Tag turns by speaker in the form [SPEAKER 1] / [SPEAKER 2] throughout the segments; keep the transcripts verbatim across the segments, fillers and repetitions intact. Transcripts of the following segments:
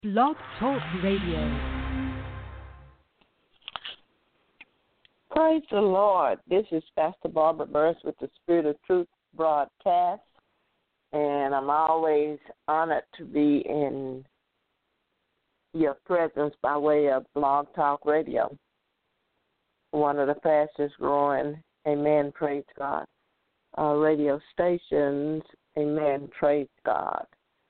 [SPEAKER 1] Blog Talk Radio.
[SPEAKER 2] Praise the Lord. This is Pastor Barbara Burris with the Spirit of Truth broadcast, and I'm always honored to be in your presence by way of Blog Talk Radio, one of the fastest growing, amen, praise God, uh, radio stations, amen, praise God.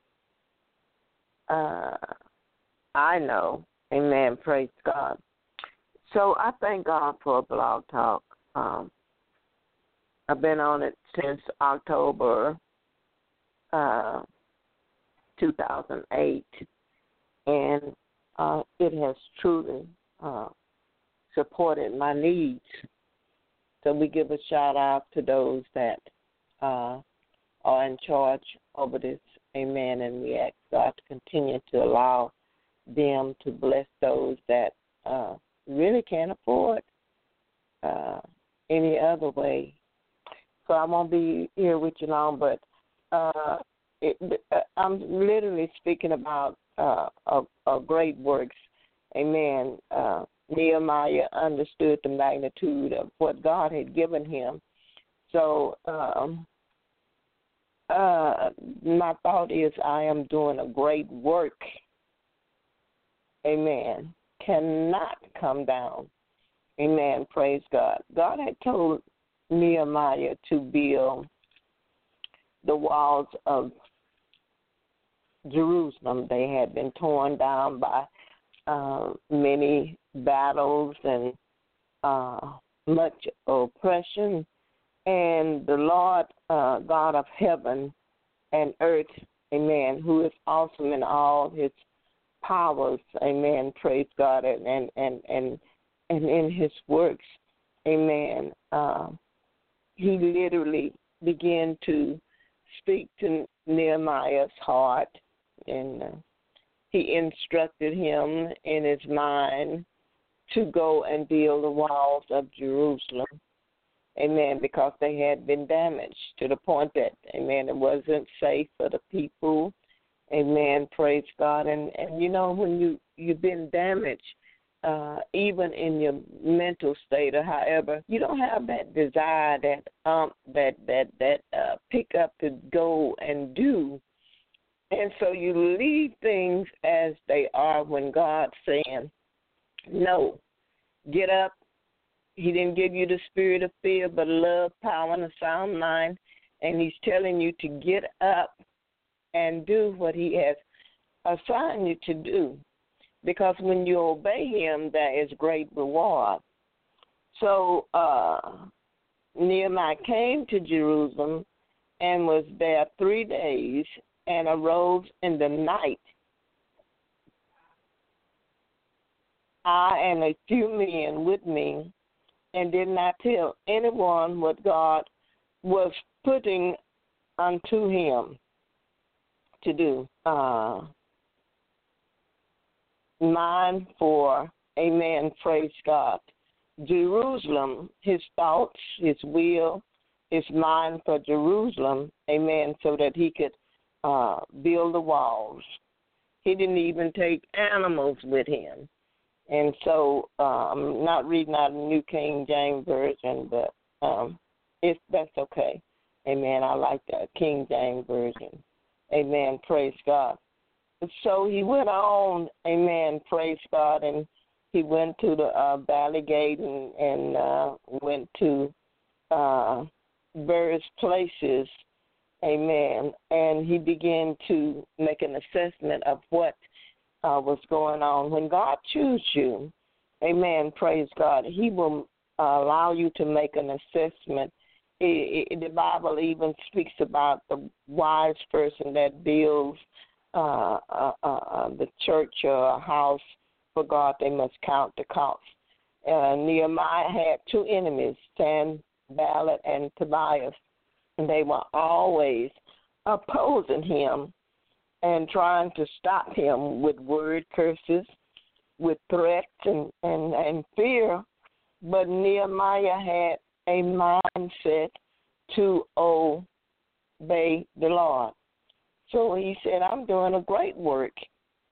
[SPEAKER 2] Uh, I know, amen, praise God. So I thank God for Blog Talk. Um, I've been on it since October uh, two thousand eight, and uh, it has truly uh, supported my needs. So we give a shout out to those that uh, are in charge over this, amen, and we ask God to continue to allow them to bless those that uh, really can't afford uh, any other way. So I won't be here with you long, but uh, it, uh, I'm literally speaking about uh, a, a great works. Amen. Uh, Nehemiah understood the magnitude of what God had given him. So um, uh, my thought is I am doing a great work. Amen. Cannot come down. Amen. Praise God. God had told Nehemiah to build the walls of Jerusalem. They had been torn down by uh, many battles and uh, much oppression. And the Lord, uh, God of heaven and earth, amen, who is awesome in all his powers, amen, praise God, and and and and, and in his works, amen. Uh, he literally began to speak to Nehemiah's heart, and uh, he instructed him in his mind to go and build the walls of Jerusalem, amen, because they had been damaged to the point that, amen, it wasn't safe for the people. Amen. Praise God. And, and you know, when you, you've been damaged, uh, even in your mental state or however, you don't have that desire, that um, that that that uh, pick up to go and do. And so you leave things as they are when God's saying, no, get up. He didn't give you the spirit of fear, but love, power, and a sound mind. And he's telling you to get up and do what he has assigned you to do. Because when you obey him, there is great reward. So uh, Nehemiah came to Jerusalem and was there three days and arose in the night. I and a few men with me, and did not tell anyone what God was putting unto him to do. Uh, mine for, amen, praise God. Jerusalem, his thoughts, his will, his mind for Jerusalem, amen, so that he could uh, build the walls. He didn't even take animals with him. And so uh, I'm not reading out the New King James Version, but um, it's, that's okay. Amen. I like the King James Version. Amen. Praise God. So he went on, amen, praise God, and he went to the uh, Valley Gate and, and uh, went to uh, various places, amen, and he began to make an assessment of what uh, was going on. When God chooses you, amen, praise God, he will uh, allow you to make an assessment. It, it, the Bible even speaks about the wise person that builds uh, uh, uh, the church or a house for God. They must count the cost. Uh, Nehemiah had two enemies, Sanballat and Tobias, and they were always opposing him and trying to stop him with word curses, with threats and, and, and fear. But Nehemiah had a mindset to obey the Lord. So he said, I'm doing a great work,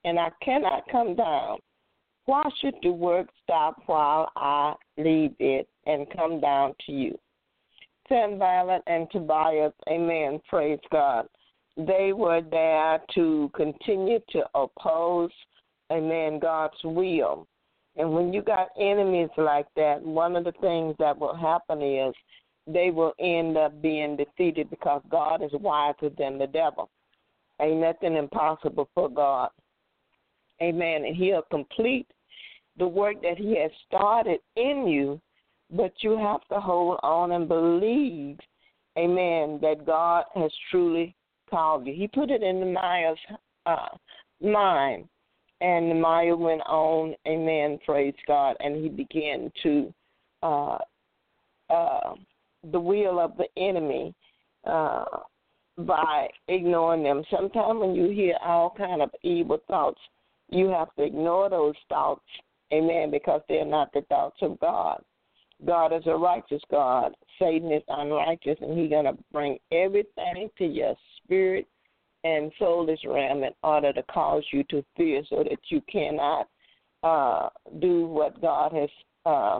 [SPEAKER 2] and I cannot come down. Why should the work stop while I leave it and come down to you? Sanballat and Tobias, amen, praise God. They were there to continue to oppose, amen, God's will. And when you got enemies like that, one of the things that will happen is they will end up being defeated because God is wiser than the devil. Ain't nothing impossible for God. Amen. And he'll complete the work that he has started in you, but you have to hold on and believe, amen, that God has truly called you. He put it in Nehemiah's uh, mind, and Nehemiah went on, amen, praise God, and he began to, uh, uh, the will of the enemy uh, by ignoring them. Sometimes when you hear all kind of evil thoughts, you have to ignore those thoughts, amen, because they're not the thoughts of God. God is a righteous God. Satan is unrighteous, and he's going to bring everything to your spirit and soulless realm in order to cause you to fear so that you cannot uh, do what God has uh,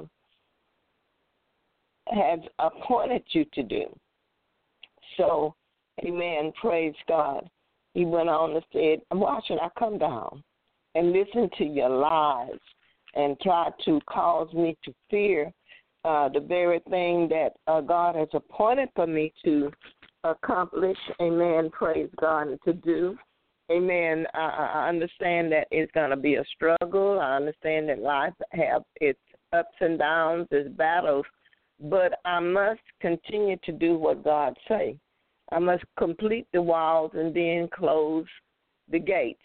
[SPEAKER 2] has appointed you to do. So, amen, praise God. He went on and said, why should I come down and listen to your lies and try to cause me to fear uh, the very thing that uh, God has appointed for me to accomplish, amen, praise God, and to do. Amen. I, I understand that it's going to be a struggle. I understand that life have its ups and downs, its battles, but I must continue to do what God say. I must complete the walls and then close the gates.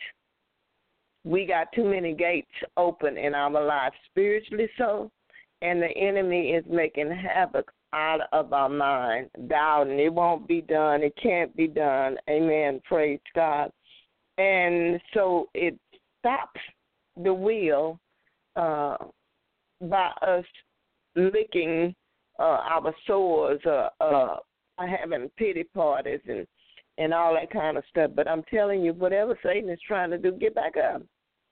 [SPEAKER 2] We got too many gates open in our lives, spiritually so, and the enemy is making havoc out of our mind, doubting it won't be done, it can't be done. Amen. Praise God. And so it stops the will uh, by us licking uh, our sores, uh, uh, having pity parties and, and all that kind of stuff. But I'm telling you, whatever Satan is trying to do, get back up.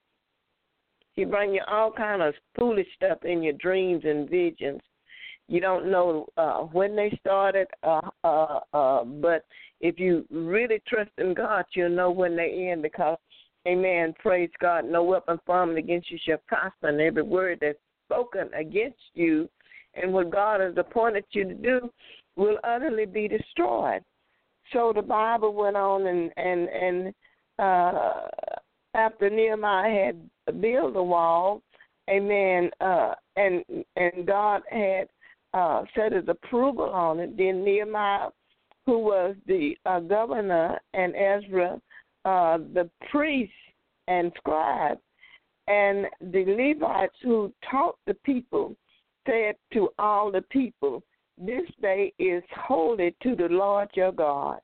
[SPEAKER 2] He bring you all kind of foolish stuff in your dreams and visions. You don't know uh, when they started, uh, uh, uh, but if you really trust in God, you'll know when they end because, amen, praise God, no weapon formed against you shall prosper, and every word that's spoken against you and what God has appointed you to do will utterly be destroyed. So the Bible went on, and, and, and uh, after Nehemiah had built the wall, amen, uh, and and God had uh, set his approval on it, then Nehemiah, who was the uh, governor, and Ezra, uh, the priest and scribe, and the Levites who taught the people, said to all the people, this day is holy to the Lord your God.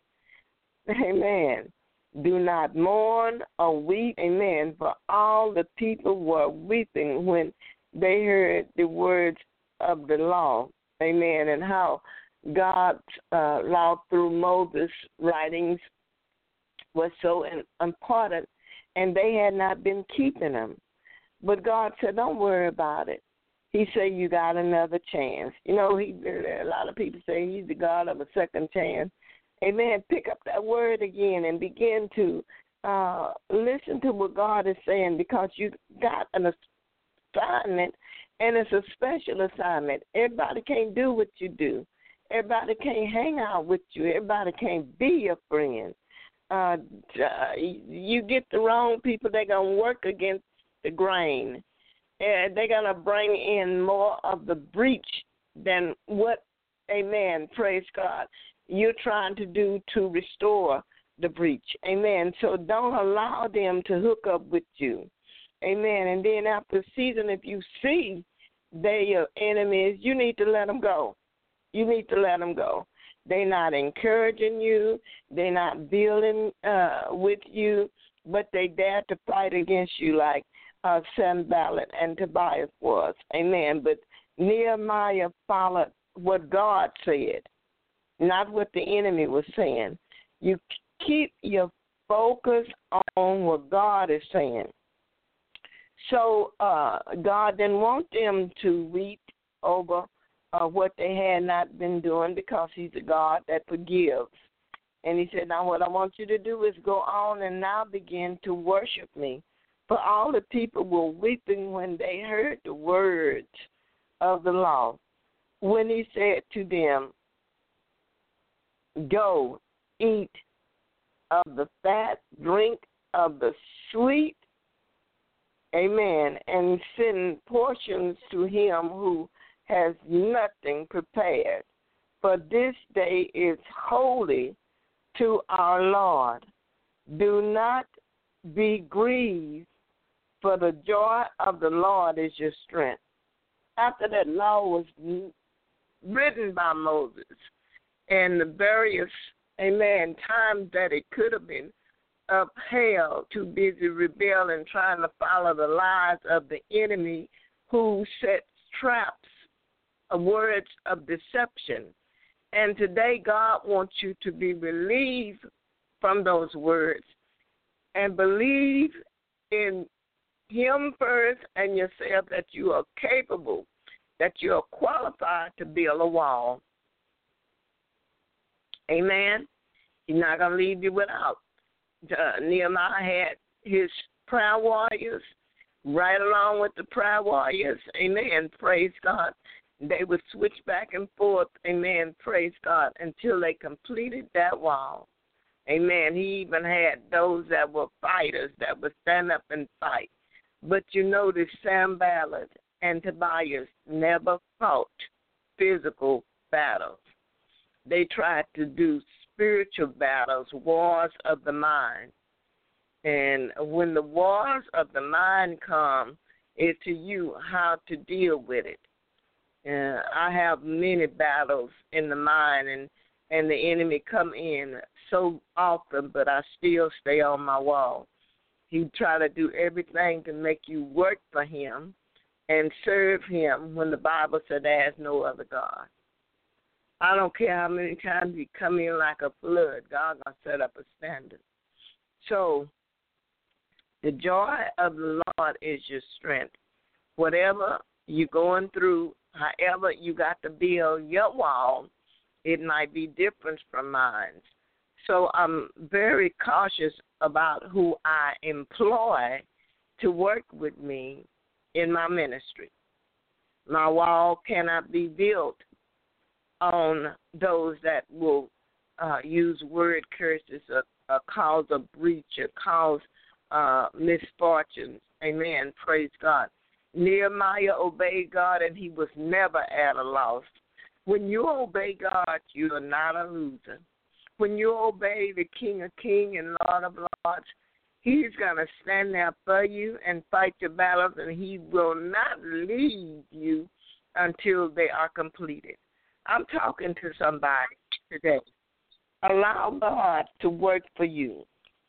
[SPEAKER 2] Amen. Do not mourn or weep. Amen. For all the people were weeping when they heard the words of the law. Amen. And how God's uh, law through Moses' writings was so important, and they had not been keeping them. But God said, don't worry about it. He said, you got another chance. You know, he, a lot of people say he's the God of a second chance. Amen. Pick up that word again and begin to uh, listen to what God is saying, because you got an assignment, and it's a special assignment. Everybody can't do what you do. Everybody can't hang out with you. Everybody can't be your friend. Uh, you get the wrong people, they're going to work against the grain. And they're going to bring in more of the breach than what, amen, praise God, you're trying to do to restore the breach. Amen. So don't allow them to hook up with you. Amen. And then after a season, if you see they're your enemies, you need to let them go. You need to let them go. They're not encouraging you. They're not building uh, with you, but they dare to fight against you like uh, Sanballat and Tobias was. Amen. But Nehemiah followed what God said, not what the enemy was saying. You keep your Focus on what God is saying. So uh, God didn't want them to weep over uh, what they had not been doing, because he's a God that forgives. And he said, now what I want you to do is go on and now begin to worship me. For all the people were weeping when they heard the words of the law, when he said to them, go, eat of the fat, drink of the sweet, amen, and send portions to him who has nothing prepared. For this day is holy to our Lord. Do not be grieved, for the joy of the Lord is your strength. After that law was written by Moses, and the various, amen, times that it could have been upheld, too busy rebelling, trying to follow the lies of the enemy who sets traps, uh, words of deception. And today God wants you to be relieved from those words and believe in him first and yourself, that you are capable, that you are qualified to build a wall. Amen. He's not going to leave you without. Uh, Nehemiah had his prayer warriors right along with the prayer warriors. Amen. Praise God. They would switch back and forth. Amen. Praise God. Until they completed that wall. Amen. He even had those that were fighters that would stand up and fight. But you notice Sanballat and Tobias never fought physical battles. They tried to do spiritual battles, wars of the mind. And when the wars of the mind come, it's to you how to deal with it. Uh, I have many battles in the mind, and, and the enemy come in so often, but I still stay on my wall. He try to do everything to make you work for him and serve him when the Bible said there is no other God. I don't care how many times you come in like a flood, God going to set up a standard. So the joy of the Lord is your strength. Whatever you're going through, however you got to build your wall, it might be different from mine. So I'm very cautious about who I employ to work with me in my ministry. My wall cannot be built on those that will uh, use word curses or, or cause a breach or cause uh, misfortunes. Amen. Praise God. Nehemiah obeyed God, and he was never at a loss. When you obey God, you are not a loser. When you obey the King of Kings and Lord of Lords, he's going to stand there for you and fight your battles, and he will not leave you until they are completed. I'm talking to somebody today. Allow God to work for you.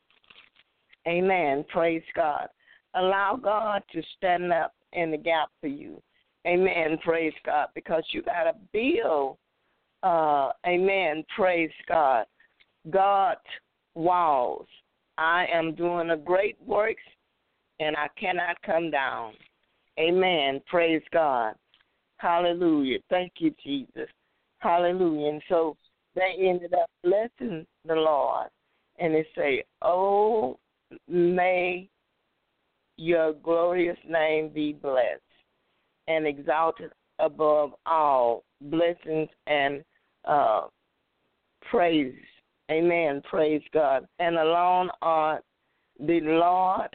[SPEAKER 2] Amen. Praise God. Allow God to stand up in the gap for you. Amen. Praise God. Because you got to build, uh, amen. Praise God. God's walls. I am doing a great work, and I cannot come down. Amen. Praise God. Hallelujah. Thank you, Jesus. Hallelujah. And so they ended up blessing the Lord, and they say, oh, may your glorious name be blessed and exalted above all blessings and uh, praise. Amen. Praise God. And alone art the Lord.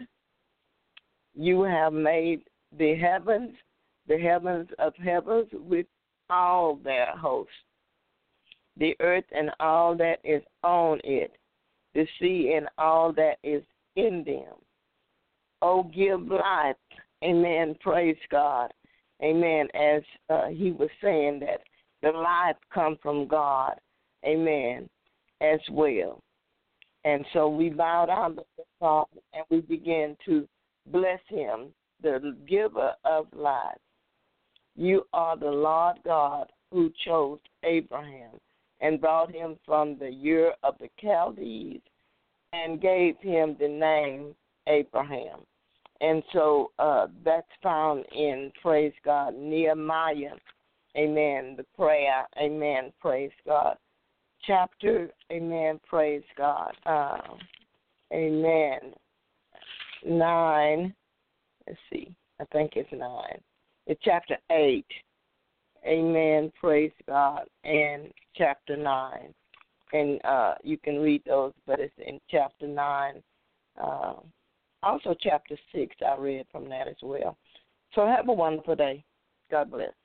[SPEAKER 2] You have made the heavens, the heavens of heavens with all their hosts, the earth and all that is on it, the sea and all that is in them. Oh, give life. Amen. Praise God. Amen. As uh, he was saying that the life comes from God. Amen. As well. And so we bow down before God and we begin to bless him, the giver of life. You are the Lord God who chose Abraham and brought him from the Ur of the Chaldees and gave him the name Abraham. And so uh, that's found in, praise God, Nehemiah, amen, the prayer, amen, praise God, chapter, amen, praise God, uh, amen, nine, let's see, I think it's nine, it's chapter eight, amen, praise God, and chapter nine. And uh, you can read those, but it's in chapter nine. Uh, also chapter six, I read from that as well. So have a wonderful day. God bless.